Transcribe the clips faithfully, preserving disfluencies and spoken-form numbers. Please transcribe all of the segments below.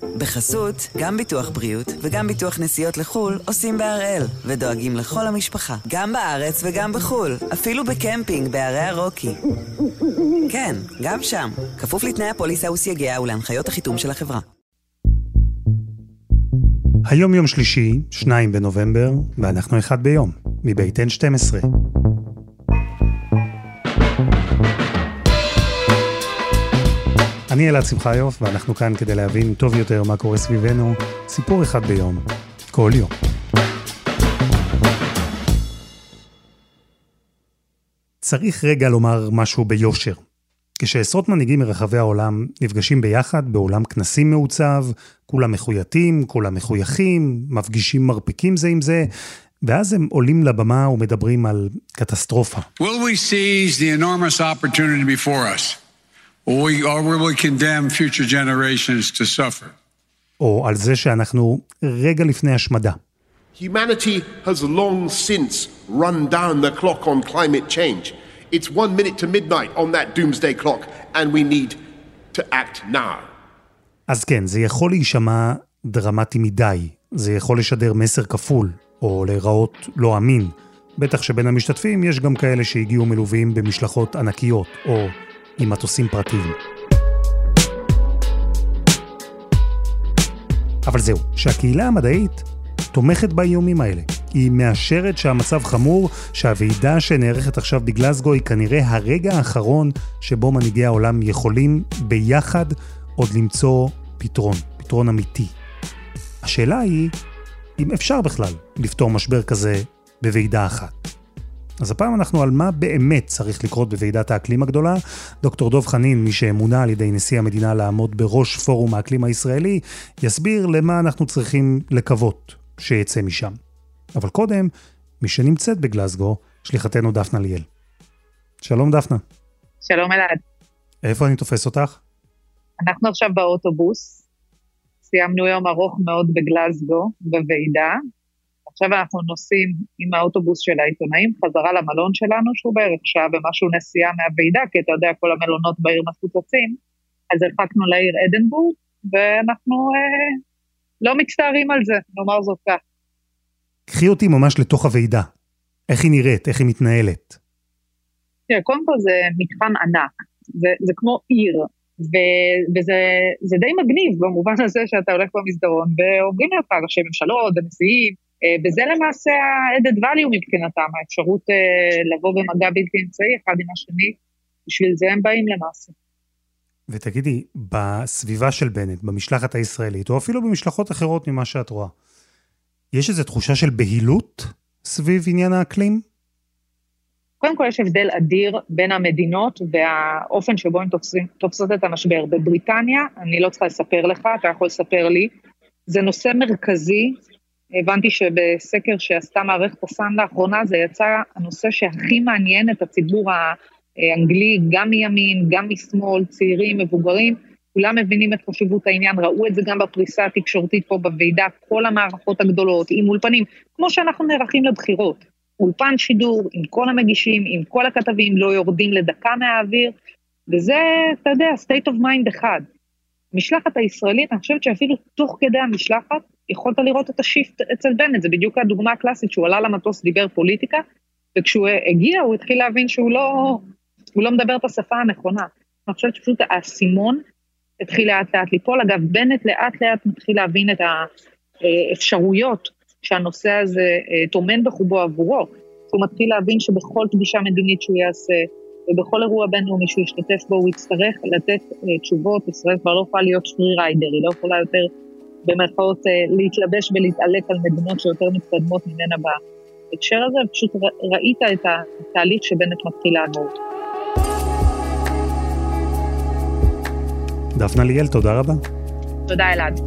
בחסות, גם ביטוח בריאות וגם ביטוח נסיעות לחול עושים בהראל, ודואגים לכל המשפחה, גם בארץ וגם בחול, אפילו בקמפינג בערי הרוקי. כן, גם שם, כפוף לתנאי הפוליסה וסייגיה ולהנחיות החיתום של החברה. היום יום שלישי, שניים בנובמבר, ואנחנו אחד ביום, מבית אן שתים עשרה. אני אלעד שמחיוף, ואנחנו כאן כדי להבין טוב יותר מה קורה סביבנו, סיפור אחד ביום, כל יום. צריך רגע לומר משהו ביושר. כשעשרות מנהיגים מרחבי העולם נפגשים ביחד בעולם כנסים מעוצב, כולם מחויטים, כולם מחויכים, מפגישים מרפיקים זה עם זה, ואז הם עולים לבמה ומדברים על קטסטרופה. Will we seize the enormous opportunity before us? Or we, or will we condemn future generations to suffer? או על זה שאנחנו רגע לפני השמדה. Humanity has long since run down the clock on climate change. It's one minute to midnight on that doomsday clock, and we need to act now. אז כן, זה יכול להישמע דרמטי מדי. זה יכול לשדר מסר כפול, או להיראות לא אמין. בטח שבין המשתתפים יש גם כאלה שהגיעו מלווים במשלחות ענקיות, או עם מטוסים פרטיים. אבל זהו, שהקהילה המדעית תומכת באיומים האלה. היא מאשרת שהמצב חמור, שהוועידה שנערכת עכשיו בגלזגו היא כנראה הרגע האחרון שבו מנהיגי העולם יכולים ביחד עוד למצוא פתרון, פתרון אמיתי. השאלה היא, אם אפשר בכלל לפתור משבר כזה בוועידה אחת. אז הפעם אנחנו על מה באמת צריך לקרות בוועידת האקלים הגדולה. דוקטור דוב חנין, מי שמונה על ידי נשיא המדינה לעמוד בראש פורום האקלים הישראלי, יסביר למה אנחנו צריכים לקוות שיצא משם. אבל קודם, מי שנמצאת בגלזגו, שליחתנו דפנה ליאל. שלום דפנה. שלום אלעד. איפה אני תופס אותך? אנחנו עכשיו באוטובוס. סיימנו יום ארוך מאוד בגלזגו, בוועידה. עכשיו אנחנו נוסעים עם האוטובוס של העיתונאים, חזרה למלון שלנו, שהוא בערך שעה ומשהו נסיעה מהוועידה, כי אתה יודע, כל המלונות בעיר מפוצצים. אז הרחקנו לעיר אדנבורג, ואנחנו אה, לא מצטערים על זה, נאמר זאת כך. קחי אותי ממש לתוך הוועידה. איך היא נראית? איך היא מתנהלת? תראה, קודם כל זה מתחם ענק. זה, זה כמו עיר. ו- וזה זה די מגניב במובן הזה שאתה הולך במסדרון, ועובדים לך ראשי ממשלות ונשיאים, וזה למעשה ה-added value מבחינתם, האפשרות לבוא במגע בלתי אמצעי אחד עם השני, בשביל זה הם באים למעשה. ותגידי, בסביבה של בנט, במשלחת הישראלית, או אפילו במשלחות אחרות ממה שאת רואה, יש איזו תחושה של בהילות סביב עניין האקלים? קודם כל יש הבדל אדיר בין המדינות והאופן שבו הם תופסות את המשבר. בבריטניה, אני לא צריכה לספר לך, אתה יכול לספר לי, זה נושא מרכזי. הבנתי שבסקר שעשתה מערכת הסן לאחרונה, זה יצא הנושא שהכי מעניין את הציבור האנגלי, גם מימין, גם משמאל, צעירים, מבוגרים, כולם מבינים את חשיבות העניין, ראו את זה גם בפריסה התקשורתית פה בוועידה, כל המערכות הגדולות, עם אולפנים, כמו שאנחנו נערכים לבחירות, אולפן שידור, עם כל המגישים, עם כל הכתבים, לא יורדים לדקה מהאוויר, וזה, אתה יודע, state of mind אחד. משלחת הישראלית, אני חושבת שאפילו תוך כדי המשלחת, יכולת לראות את השיפט אצל בנט, זה בדיוק הדוגמה הקלאסית, שהוא עלה למטוס, דיבר פוליטיקה, וכשהוא הגיע, הוא התחיל להבין שהוא לא, הוא לא מדבר את השפה הנכונה. אני חושבת שפשוט הסימון התחיל לאט לאט ליפול, אגב, בנט לאט לאט מתחיל להבין את האפשרויות שהנושא הזה תומן בחובו עבורו, הוא מתחיל להבין שבכל פגישה מדינית שהוא יעשה, ובכל אירוע בינלאומי שהוא ישתתף בו, הוא יצטרך לתת תשובות, ישראל כבר לא יכולה להיות פרי ריידר, היא לא יכולה יותר במרכאות להתלבש ולהתעלק על מדינות שיותר מתקדמות ממנה בהקשר הזה, פשוט ראית את התהליך שבנט מתחיל לעבור. דפנה ליאל, תודה רבה. תודה אלעד.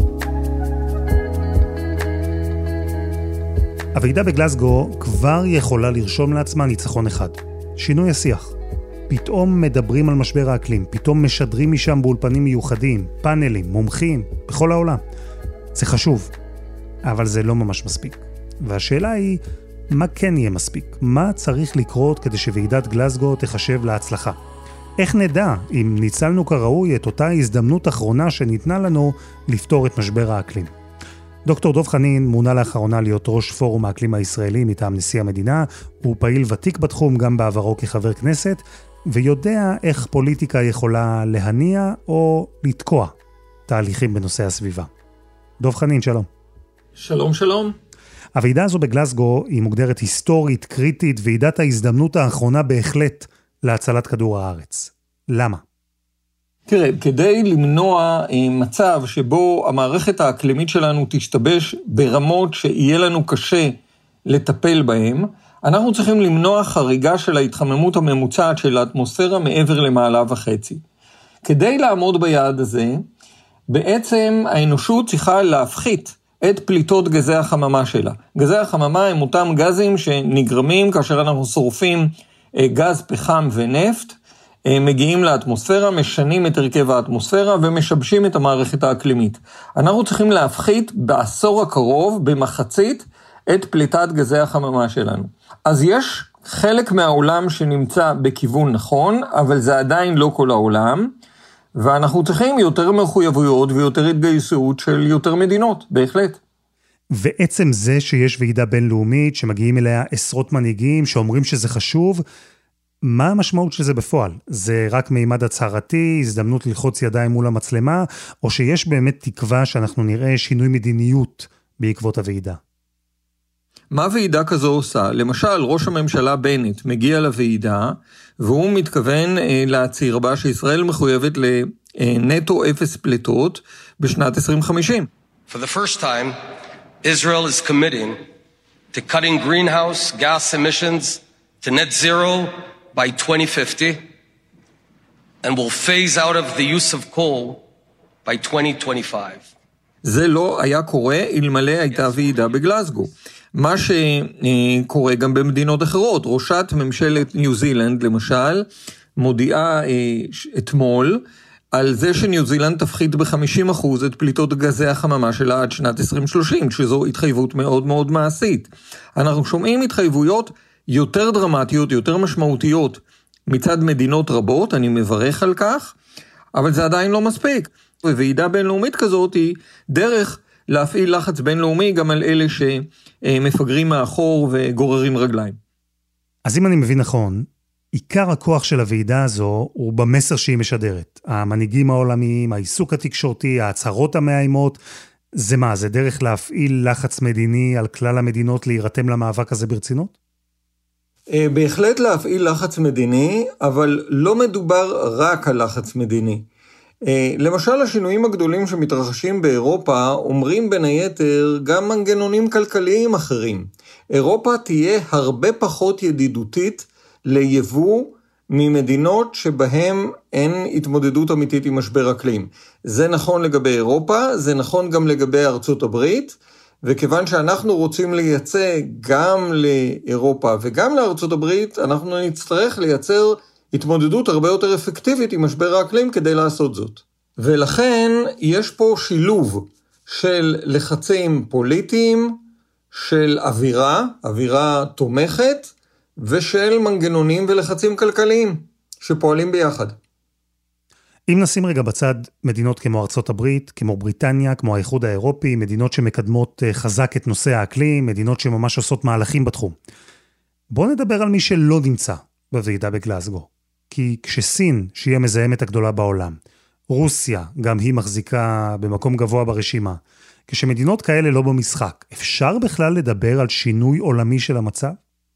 הוועידה בגלזגו כבר יכולה לרשום לעצמה ניצחון אחד. שינוי השיח. פתאום מדברים על משבר האקלים, פתאום משדרים משם באולפנים מיוחדים, פאנלים, מומחים, בכל העולם. זה חשוב, אבל זה לא ממש מספיק. והשאלה היא, מה כן יהיה מספיק? מה צריך לקרות כדי שוועידת גלזגו תחשב להצלחה? איך נדע אם ניצלנו כראוי את אותה הזדמנות אחרונה שניתנה לנו לפתור את משבר האקלים? דוקטור דב חנין מונה לאחרונה להיות ראש פורום האקלים הישראלי מטעם נשיא המדינה, הוא פעיל ותיק בתחום גם בעברו כחבר כנסת, ויודע איך פוליטיקה יכולה להניע או לתקוע תהליכים בנושא הסביבה. דב חנין, שלום. שלום, שלום. הוועידה הזו בגלסגו היא מוגדרת היסטורית, קריטית, ועידת ההזדמנות האחרונה בהחלט להצלת כדור הארץ. למה? תראה, כדי למנוע מצב שבו המערכת האקלימית שלנו תשתבש ברמות שיהיה לנו קשה לטפל בהם, אנחנו צריכים למנוע חריגה של ההתחממות הממוצעת של האטמוספירה מעבר למעלה וחצי. כדי לעמוד ביעד הזה, בעצם האנושות צריכה להפחית את פליטות גזי החממה שלה. גזי החממה הם אותם גזים שנגרמים כאשר אנחנו שורפים גז, פחם ונפט, מגיעים לאטמוספירה, משנים את הרכב האטמוספירה ומשבשים את המערכת האקלימית. אנחנו צריכים להפחית בעשור הקרוב במחצית את פליטת גזי החממה שלנו. אז יש חלק מהעולם שנמצא בכיוון נכון, אבל זה עדיין לא כל העולם, ואנחנו צריכים יותר מחויבויות ויותר התגייסות של יותר מדינות, בהחלט. ועצם זה שיש ועידה בינלאומית שמגיעים אליה עשרות מנהיגים שאומרים שזה חשוב, מה המשמעות של זה בפועל? זה רק מימד הצהרתי, הזדמנות ללחוץ ידיים מול המצלמה, או שיש באמת תקווה שאנחנו נראה שינוי מדיניות בעקבות הוועידה? מה ועידה כזו עושה? למשל, ראש הממשלה בנט מגיע לוועידה, והוא מתכוון אה, להצהיר בה שישראל מחויבת לנטו אפס פליטות בשנת עשרים חמישים. For the first time, Israel is committing to cutting greenhouse gas emissions to net zero by twenty fifty, and will phase out of the use of coal by twenty twenty-five. זה לא היה קורה אלמלא הייתה ועידה בגלסגו. מה שקורה גם במדינות אחרות, ראשת ממשלת ניו זילנד למשל, מודיעה אתמול על זה שניו זילנד תפחית ב-חמישים אחוז את פליטות גזי החממה שלה עד שנת עשרים שלושים, שזו התחייבות מאוד מאוד מעשית. אנחנו שומעים התחייבויות יותר דרמטיות, יותר משמעותיות מצד מדינות רבות, אני מברך על כך, אבל זה עדיין לא מספיק. וועידה בינלאומית כזאת היא דרך להפעיל לחץ בינלאומי גם על אלה שמפגרים מאחור וגוררים רגליים. אז אם אני מבין נכון, עיקר הכוח של הוועידה הזו הוא במסר שהיא משדרת. המנהיגים העולמיים, העיסוק התקשורתי, ההצהרות המאיימות, זה מה? זה דרך להפעיל לחץ מדיני על כלל המדינות להירתם למאבק הזה ברצינות? בהחלט להפעיל לחץ מדיני, אבל לא מדובר רק על לחץ מדיני. למשל, השינויים הגדולים שמתרחשים באירופה אומרים בין היתר גם מנגנונים כלכליים אחרים. אירופה תהיה הרבה פחות ידידותית ליבוא ממדינות שבהם אין התמודדות אמיתית עם משבר אקלים. זה נכון לגבי אירופה, זה נכון גם לגבי ארצות הברית, וכיוון שאנחנו רוצים לייצא גם לאירופה וגם לארצות הברית, אנחנו נצטרך לייצר התמודדות הרבה יותר אפקטיבית עם משבר האקלים כדי לעשות זאת. ולכן יש פה שילוב של לחצים פוליטיים, של אווירה, אווירה תומכת, ושל מנגנונים ולחצים כלכליים שפועלים ביחד. אם נשים רגע בצד מדינות כמו ארצות הברית, כמו בריטניה, כמו האיחוד האירופי, מדינות שמקדמות חזק את נושא האקלים, מדינות שממש עושות מהלכים בתחום. בואו נדבר על מי שלא נמצא בוועידה בגלסגו. כי כשסין, שהיא המזהמת הגדולה בעולם, רוסיה, גם היא מחזיקה במקום גבוה ברשימה, כשמדינות כאלה לא במשחק, אפשר בכלל לדבר על שינוי עולמי של המצב?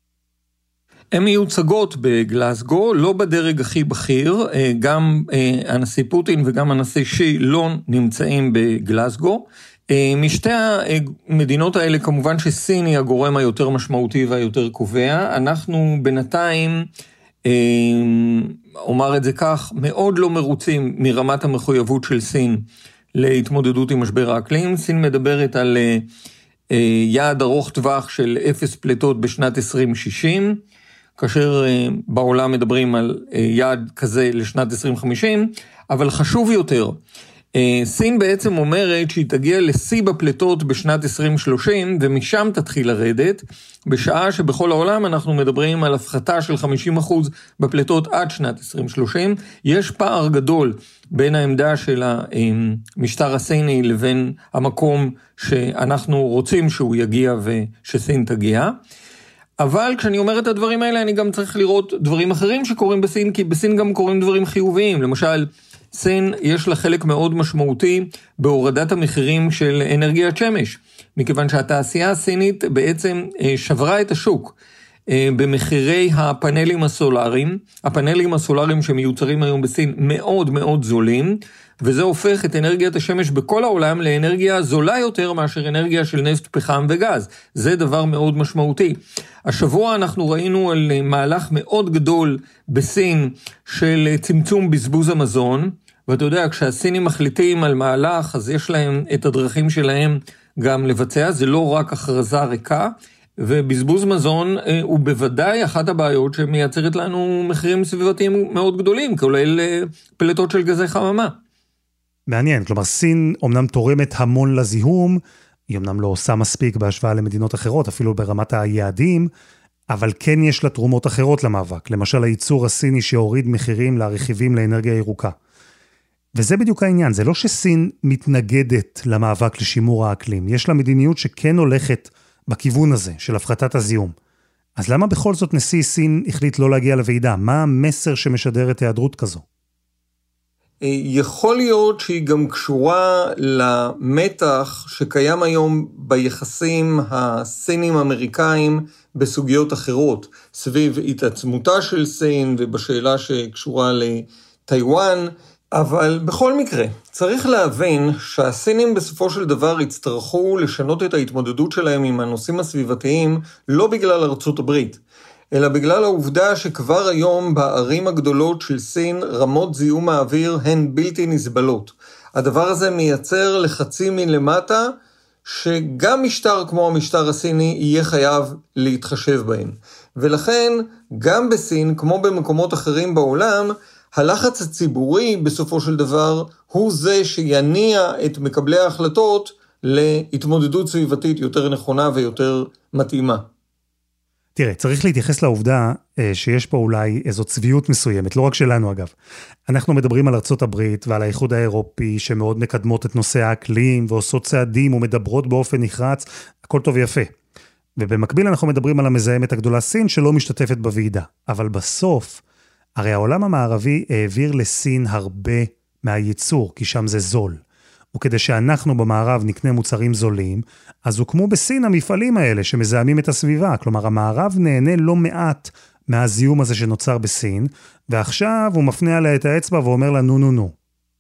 הן מיוצגות בגלסגו, לא בדרג הכי בכיר, גם הנשיא פוטין וגם הנשיא שי לא נמצאים בגלסגו. משתי המדינות האלה כמובן שסין היא הגורם היותר משמעותי והיותר קובע. אנחנו בינתיים, אומר את זה כך, מאוד לא מרוצים מרמת המחויבות של סין להתמודדות עם משבר האקלים. סין מדברת על יעד ארוך טווח של אפס פליטות בשנת עשרים שישים, כאשר בעולם מדברים על יעד כזה לשנת עשרים חמישים, אבל חשוב יותר, סין בעצם אומרת שהיא תגיע לשיא בפלטות בשנת עשרים שלושים, ומשם תתחיל לרדת, בשעה שבכל העולם אנחנו מדברים על הפחתה של חמישים אחוז בפלטות עד שנת עשרים שלושים. יש פער גדול בין העמדה של המשטר הסיני לבין המקום שאנחנו רוצים שהוא יגיע ושסין תגיע. אבל כשאני אומר את הדברים האלה, אני גם צריך לראות דברים אחרים שקורים בסין, כי בסין גם קורים דברים חיוביים. למשל, סין יש לה חלק מאוד משמעותי בהורדת המחירים של אנרגיית שמש, מכיוון שהתעשייה הסינית בעצם שברה את השוק במחירי הפאנלים הסולריים. הפאנלים הסולריים שמיוצרים היום בסין מאוד מאוד זולים, וזה הופך את אנרגיית השמש בכל העולם לאנרגיה זולה יותר מאשר אנרגיה של נפט, פחם וגז. זה דבר מאוד משמעותי. השבוע אנחנו ראינו על מהלך מאוד גדול בסין של צמצום בזבוז המזון, ואתה יודע, כשהסינים מחליטים על מהלך, אז יש להם את הדרכים שלהם גם לבצע, זה לא רק הכרזה ריקה, ובזבוז מזון הוא בוודאי אחת הבעיות שמייצרת לנו מחירים סביבתיים מאוד גדולים, כולל פלטות של גזי חממה. מעניין, כלומר סין אומנם תורמת המון לזיהום, היא אומנם לא עושה מספיק בהשוואה למדינות אחרות, אפילו ברמת היעדים, אבל כן יש לה תרומות אחרות למאבק, למשל הייצור הסיני שהוריד מחירים לרכיבים לאנרגיה ירוקה. וזה בדיוק העניין, זה לא שסין מתנגדת למאבק לשימור האקלים, יש לה מדיניות שכן הולכת בכיוון הזה של הפחתת הזיהום. אז למה בכל זאת נשיא סין החליט לא להגיע לוועידה? מה המסר שמשדרת היעדרות כזו? יכול להיות שהיא גם קשורה למתח שקיים היום ביחסים הסינים-אמריקאים בסוגיות אחרות, סביב התעצמותה של סין ובשאלה שקשורה לטיואן, אבל בכל מקרה צריך להבין שהסינים בסופו של דבר יצטרכו לשנות את ההתמודדות שלהם עם הנושאים הסביבתיים לא בגלל ארצות הברית, אלא בגלל העובדה שכבר היום בערים הגדולות של סין רמות זיהום האוויר הן בלתי נסבלות. הדבר הזה מייצר לחצים מלמטה שגם משטר כמו המשטר הסיני יהיה חייב להתחשב בהם. ולכן גם בסין, כמו במקומות אחרים בעולם, הלחץ הציבורי בסופו של דבר הוא זה שיניע את מקבלי ההחלטות להתמודדות סביבתית יותר נכונה ויותר מתאימה. תראה, צריך להתייחס לעובדה שיש פה אולי איזו צביעות מסוימת, לא רק שלנו אגב. אנחנו מדברים על ארצות הברית ועל האיחוד האירופי שמאוד מקדמות את נושא האקלים ועושות צעדים ומדברות באופן נחרץ, הכל טוב ויפה. ובמקביל אנחנו מדברים על המזהמת הגדולה סין שלא משתתפת בוועידה. אבל בסוף, הרי העולם המערבי העביר לסין הרבה מהייצור, כי שם זה זול. וכדי שאנחנו במערב נקנה מוצרים זולים, אז הוקמו בסין המפעלים האלה שמזהמים את הסביבה. כלומר, המערב נהנה לא מעט מהזיהום הזה שנוצר בסין, ועכשיו הוא מפנה עליה את האצבע ואומר לה נו נו נו.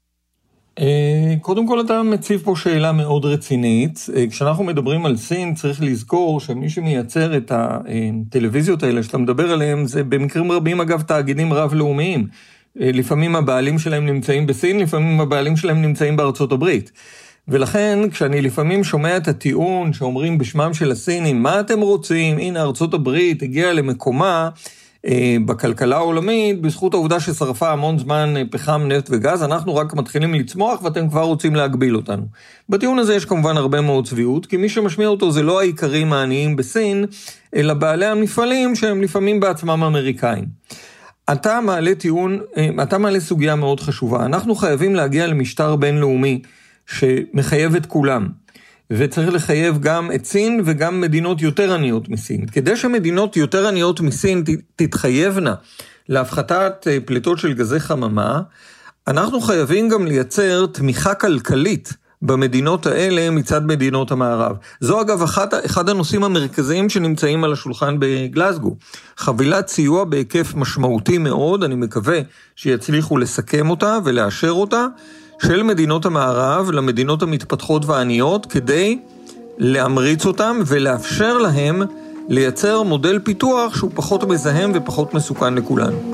קודם כל אתה מציב פה שאלה מאוד רצינית. כשאנחנו מדברים על סין צריך לזכור שמי שמייצר את הטלוויזיות האלה שאתה מדבר עליהם זה במקרים רבים אגב תאגידים רב-לאומיים. לפעמים הבעלים שלהם נמצאים בסין, לפעמים הבעלים שלהם נמצאים בארצות הברית. ולכן כשאני לפעמים שומע את הטיעון שאומרים בשמם של הסינים, מה אתם רוצים? הנה ארצות הברית הגיעה למקומה אה, בכלכלה העולמית, בזכות העובדה ששרפה המון זמן פחם, נפט וגז, אנחנו רק מתחילים לצמוח ואתם כבר רוצים להגביל אותנו. בטיעון הזה יש כמובן הרבה מאוד צביעות, כי מי שמשמיע אותו זה לא העיקרים העניים בסין, אלא בעלי המפעלים שהם לפעמים בעצמם אמריקאים. אתה מעלה טיעון, אתה מעלה סוגיה מאוד חשובה. אנחנו חייבים להגיע למשטר בינלאומי שמחייב את כולם, וצריך לחייב גם את סין וגם מדינות יותר עניות מסין. כדי שמדינות יותר עניות מסין תתחייבנה להפחתת פליטות של גזי חממה, אנחנו חייבים גם לייצר תמיכה כלכלית במדינות האלה מצד מדינות המערב. זו אגב אחד, אחד הנושאים המרכזיים שנמצאים על השולחן בגלסגו. חבילת סיוע בהיקף משמעותי מאוד, אני מקווה שיצליחו לסכם אותה ולאשר אותה, של מדינות המערב למדינות המתפתחות והעניות, כדי להמריץ אותם ולאפשר להם לייצר מודל פיתוח שהוא פחות מזהם ופחות מסוכן לכולנו.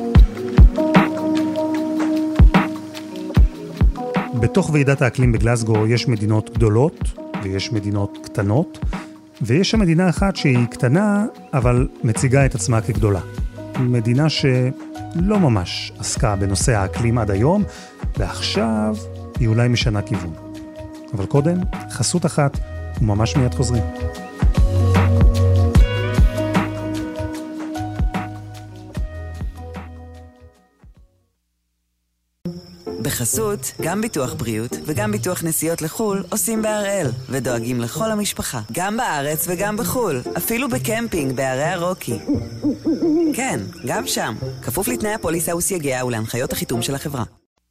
בתוך ועידת האקלים בגלסגו יש מדינות גדולות ויש מדינות קטנות, ויש שם מדינה אחת שהיא קטנה, אבל מציגה את עצמה כגדולה. מדינה שלא ממש עסקה בנושא האקלים עד היום, ועכשיו היא אולי משנה כיוון. אבל קודם, חסות אחת, וממש מיד חוזרים. בחסות, גם ביטוח בריאות וגם ביטוח נסיעות לחול עושים בהראל, ודואגים לכל המשפחה, גם בארץ וגם בחול, אפילו בקמפינג בערי הרוקי. כן, גם שם, כפוף לתנאי הפוליסה וסייגיה ולהנחיות החיתום של החברה.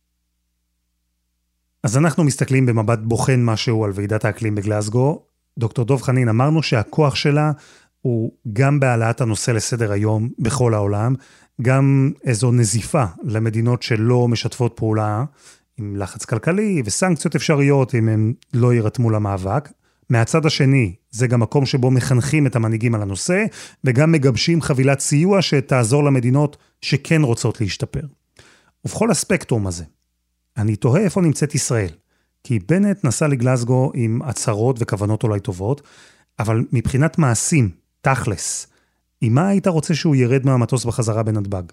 אז אנחנו מסתכלים במבט בוחן משהו על ועידת האקלים בגלזגו. דוקטור דוב חנין, אמרנו שהכוח שלה הוא גם בהעלאת הנושא לסדר היום בכל העולם, גם איזו נזיפה למדינות שלא משתפות פעולה עם לחץ כלכלי וסנקציות אפשריות אם הם לא יירתמו למאבק. מהצד השני, זה גם מקום שבו מחנכים את המנהיגים על הנושא, וגם מגבשים חבילת סיוע שתעזור למדינות שכן רוצות להשתפר. ובכל הספקטרום הזה, אני תוהה איפה נמצאת ישראל, כי בנט נסע לגלזגו עם הצהרות וכוונות אולי טובות, אבל מבחינת מעשים, תכלס, עם מה היית רוצה שהוא ירד מהמטוס בחזרה בנתב"ג?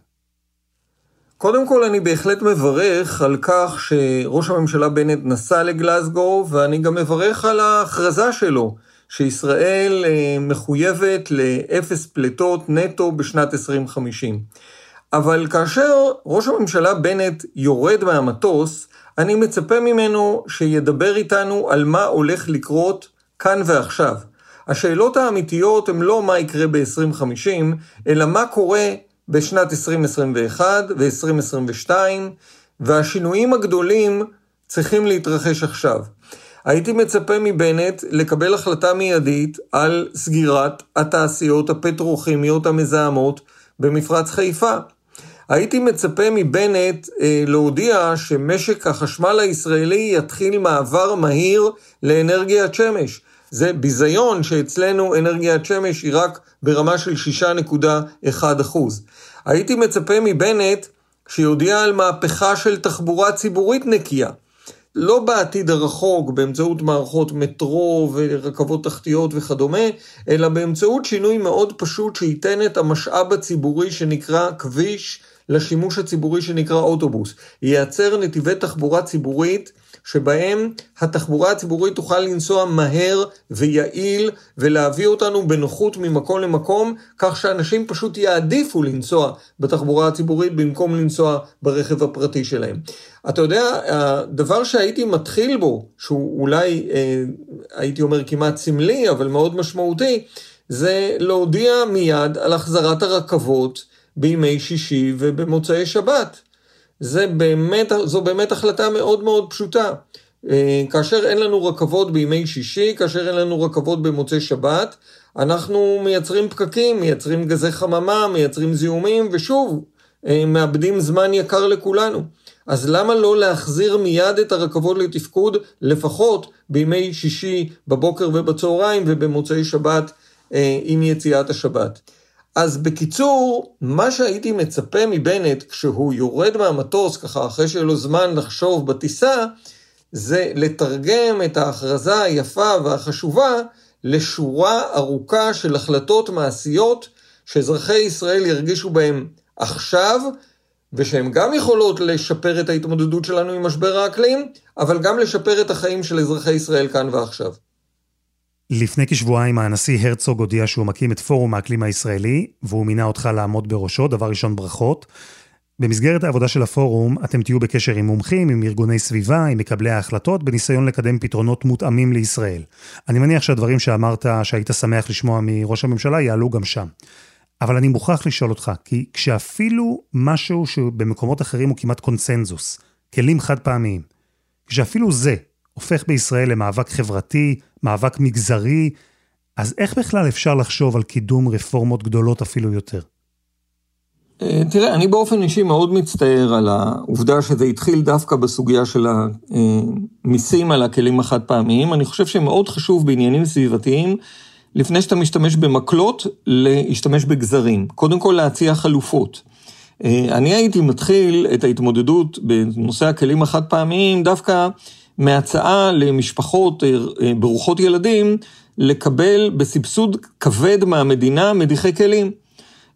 קודם כל אני בהחלט מברך על כך שראש הממשלה בנט נסע לגלזגו, ואני גם מברך על ההכרזה שלו, שישראל מחויבת לאפס פליטות נטו בשנת עשרים חמישים. אבל כאשר ראש הממשלה בנט יורד מהמטוס, אני מצפה ממנו שידבר איתנו על מה הולך לקרות כאן ועכשיו. השאלות האמיתיות הן לא מה יקרה ב-עשרים חמישים, אלא מה קורה בשנת עשרים עשרים ואחת ו-עשרים עשרים ושתיים, והשינויים הגדולים צריכים להתרחש עכשיו. הייתי מצפה מבנט לקבל החלטה מיידית על סגירת התעשיות הפטרוכימיות המזהמות במפרץ חיפה. הייתי מצפה מבנט אה, להודיע שמשק החשמל הישראלי יתחיל מעבר מהיר לאנרגיית שמש. זה ביזיון שאצלנו אנרגיית שמש היא רק ברמה של שישה נקודה אחת אחוז. הייתי מצפה מבנט שיודיע על מהפכה של תחבורה ציבורית נקייה. לא בעתיד הרחוק באמצעות מערכות מטרו ורכבות תחתיות וכדומה, אלא באמצעות שינוי מאוד פשוט שייתן את המשאב הציבורי שנקרא כביש לשימוש הציבורי שנקרא אוטובוס. ייצר נתיבי תחבורה ציבורית שבהם התחבורה הציבורית תוכל לנסוע מהר ויעיל ולהביא אותנו בנוחות ממקום למקום, כך שאנשים פשוט יעדיפו לנסוע בתחבורה הציבורית במקום לנסוע ברכב הפרטי שלהם. אתה יודע, הדבר שהייתי מתחיל בו, שהוא אולי אה, הייתי אומר כמעט סמלי אבל מאוד משמעותי, זה להודיע מיד על החזרת הרכבות בימי שישי ובמוצאי שבת. זה באמת, זו באמת החלטה מאוד מאוד פשוטה. כאשר אין לנו רכבות בימי שישי, כאשר אין לנו רכבות במוצאי שבת, אנחנו מייצרים פקקים, מייצרים גזי חממה, מייצרים זיהומים, ושוב, מאבדים זמן יקר לכולנו. אז למה לא להחזיר מיד את הרכבות לתפקוד, לפחות בימי שישי בבוקר ובצהריים, ובמוצאי שבת עם יציאת השבת? אז בקיצור, מה שהייתי מצפה מבנט כשהוא יורד מהמטוס, ככה אחרי שיהיה לו זמן לחשוב בטיסה, זה לתרגם את ההכרזה היפה והחשובה לשורה ארוכה של החלטות מעשיות שאזרחי ישראל ירגישו בהם עכשיו, ושהם גם יכולות לשפר את ההתמודדות שלנו עם משבר האקלים, אבל גם לשפר את החיים של אזרחי ישראל כאן ועכשיו. לפני כשבועיים הנשיא הרצוג הודיע שהוא מקים את פורום האקלים הישראלי, והוא מינה אותך לעמוד בראשו, דבר ראשון ברכות. במסגרת העבודה של הפורום, אתם תהיו בקשר עם מומחים, עם ארגוני סביבה, עם מקבלי ההחלטות, בניסיון לקדם פתרונות מותאמים לישראל. אני מניח שהדברים שאמרת שהיית שמח לשמוע מראש הממשלה יעלו גם שם. אבל אני מוכרח לשאול אותך, כי כשאפילו משהו שבמקומות אחרים הוא כמעט קונצנזוס, כלים חד פעמיים, כשאפילו זה הופך בישראל למאבק חברתי, מאבק מגזרי, אז איך בכלל אפשר לחשוב על קידום רפורמות גדולות אפילו יותר? תראה, אני באופן אישי מאוד מצטער על העובדה שזה התחיל דווקא בסוגיה של המיסים על הכלים החד פעמיים. אני חושב שמאוד חשוב בעניינים סביבתיים, לפני שאתה משתמש במקלות, להשתמש בגזרים. קודם כל להציע חלופות. אני הייתי מתחיל את ההתמודדות בנושא הכלים החד פעמיים, דווקא מהצעה למשפחות ברוכות ילדים, לקבל בסבסוד כבד מהמדינה מדיחי כלים.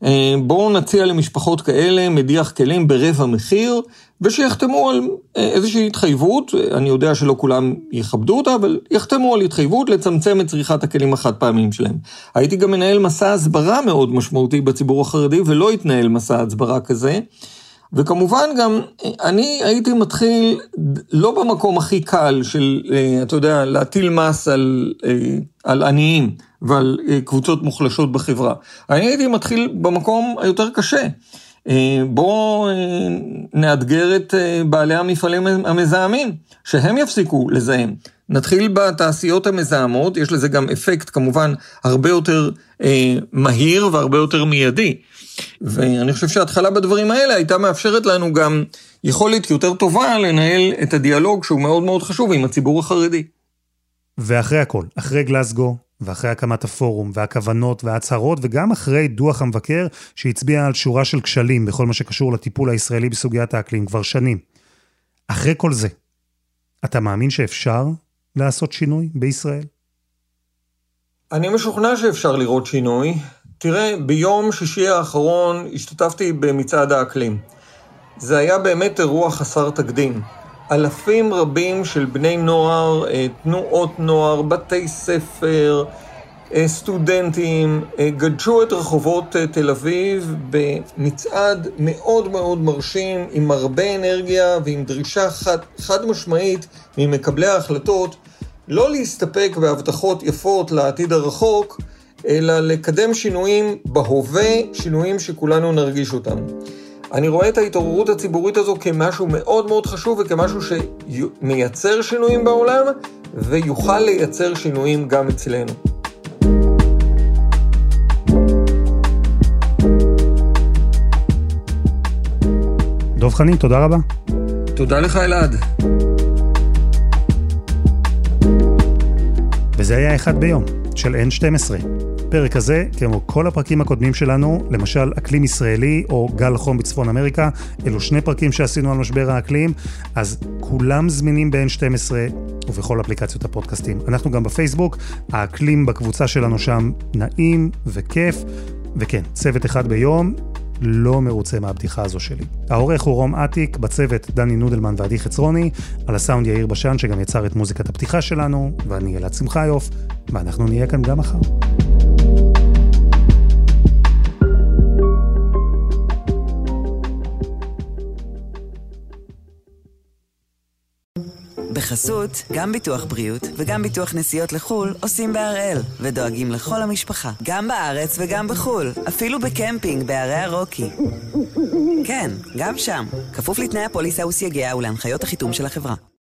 בואו נציע למשפחות כאלה מדיח כלים ברבע מחיר, ושיחתמו על איזושהי התחייבות, אני יודע שלא כולם יכבדו אותה, אבל יחתמו על התחייבות לצמצם את צריכת הכלים החד פעמים שלהם. הייתי גם מנהל מסע הסברה מאוד משמעותי בציבור החרדי, ולא התנהל מסע הסברה כזה, וכמובן גם אני הייתי מתחיל לא במקום הכי קל של, אתה יודע, להטיל מס על, על עניים ועל קבוצות מוחלשות בחברה. אני הייתי מתחיל במקום היותר קשה. בואו נאתגר את בעלי המפעלים המזהמים, שהם יפסיקו לזהם. נתחיל בתעשיות המזהמות, יש לזה גם אפקט כמובן הרבה יותר מהיר והרבה יותר מיידי. ואני חושב שההתחלה בדברים האלה הייתה מאפשרת לנו גם יכולת יותר טובה לנהל את הדיאלוג שהוא מאוד מאוד חשוב עם הציבור החרדי. ואחרי הכל, אחרי גלסגו, ואחרי הקמת הפורום, והכוונות וההצהרות, וגם אחרי דוח המבקר שהצביע על שורה של כשלים בכל מה שקשור לטיפול הישראלי בסוגיית האקלים כבר שנים. אחרי כל זה, אתה מאמין שאפשר לעשות שינוי בישראל? אני משוכנע שאפשר לראות שינוי. תראה, ביום שישי האחרון השתתפתי במצעד האקלים. זה היה באמת אירוע חסר תקדים. אלפים רבים של בני נוער, תנועות נוער, בתי ספר, סטודנטים, גדשו את רחובות תל אביב במצעד מאוד מאוד מרשים, עם הרבה אנרגיה ועם דרישה חד, חד משמעית ממקבלי ההחלטות, לא להסתפק בהבטחות יפות לעתיד הרחוק, אלא לקדם שינויים בהווה, שינויים שכולנו נרגיש אותם. אני רואה את ההתעוררות הציבורית הזו כמשהו מאוד מאוד חשוב, וכמשהו שמייצר שינויים בעולם, ויוכל לייצר שינויים גם אצלנו. דב חנין, תודה רבה. תודה לך אלעד. וזה היה אחד ביום, של אן שתים עשרה. הפרק הזה, כמו כל הפרקים הקודמים שלנו, למשל אקלים ישראלי או גל חום בצפון אמריקה, אלו שני פרקים שעשינו על משבר האקלים, אז כולם זמינים ב-אן שתים עשרה ובכל אפליקציות הפודקאסטים. אנחנו גם בפייסבוק, האקלים בקבוצה שלנו שם נעים וכיף, וכן, צוות אחד ביום, לא מרוצה מהבדיחה הזו שלי. העורך הוא רום עתיק, בצוות דני נודלמן ועדי חצרוני, על הסאונד יאיר בשן שגם יצר את מוזיקת הפתיחה שלנו, ואני אלעד שמחיוף, ואנחנו נהיה כאן גם מחר. בחסות, גם ביטוח בריאות וגם ביטוח נסיעות לחול עושים בהראל, ודואגים לכל המשפחה, גם בארץ וגם בחול, אפילו בקמפינג בערי הרוקי. כן, גם שם, כפוף לתנאי הפוליסה וסייגיה ולהנחיות החיתום של החברה.